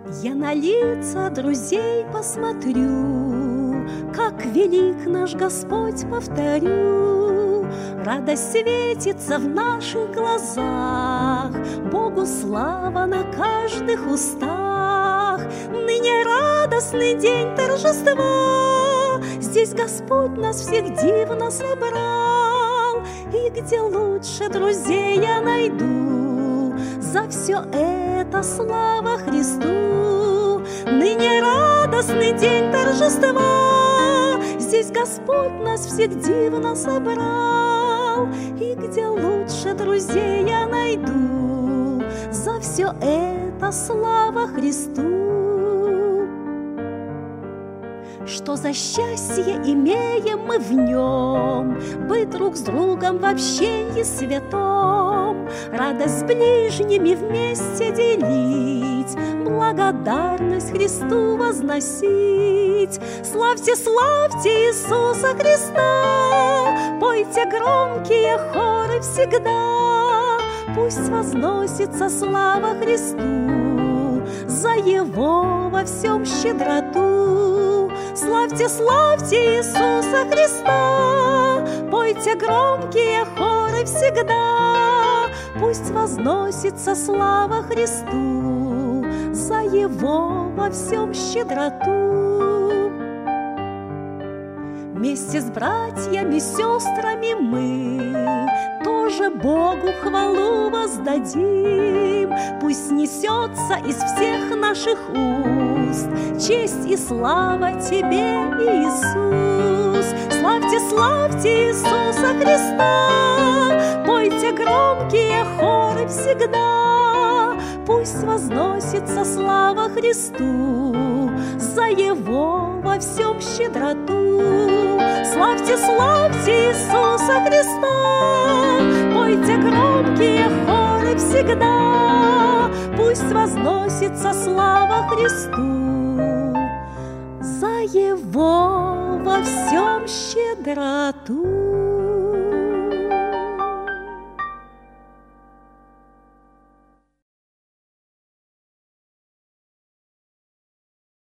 Я на лица друзей посмотрю, как велик наш Господь, повторю. Радость светится в наших глазах, Богу слава на каждых устах. Ныне радостный день торжества, здесь Господь нас всех дивно собрал. И где лучше друзей я найду, за все это слава Христу. Ныне радостный день торжества, здесь Господь нас всех дивно собрал. И где лучше друзей я найду, за все это слава Христу. Что за счастье имеем мы в нем, быть друг с другом в общении святом, радость с ближними вместе делить, благодарность Христу возносить. Славьте, славьте Иисуса Христа, пойте громкие хоры всегда. Пусть возносится слава Христу за Его во всем щедроту. Славьте, славьте Иисуса Христа, пойте громкие хоры всегда. Пусть возносится слава Христу за Его во всем щедроту. Вместе с братьями, сестрами мы тоже Богу хвалу воздадим. Пусть несется из всех наших уст честь и слава Тебе, Иисус. Славьте, славьте Иисуса Христа, пойте громкие хоры всегда. Пусть возносится слава Христу за Его во всем щедроту. Славьте, славьте Иисуса Христа, пойте громкие хоры всегда. Пусть возносится слава Христу за Его во всем щедроту.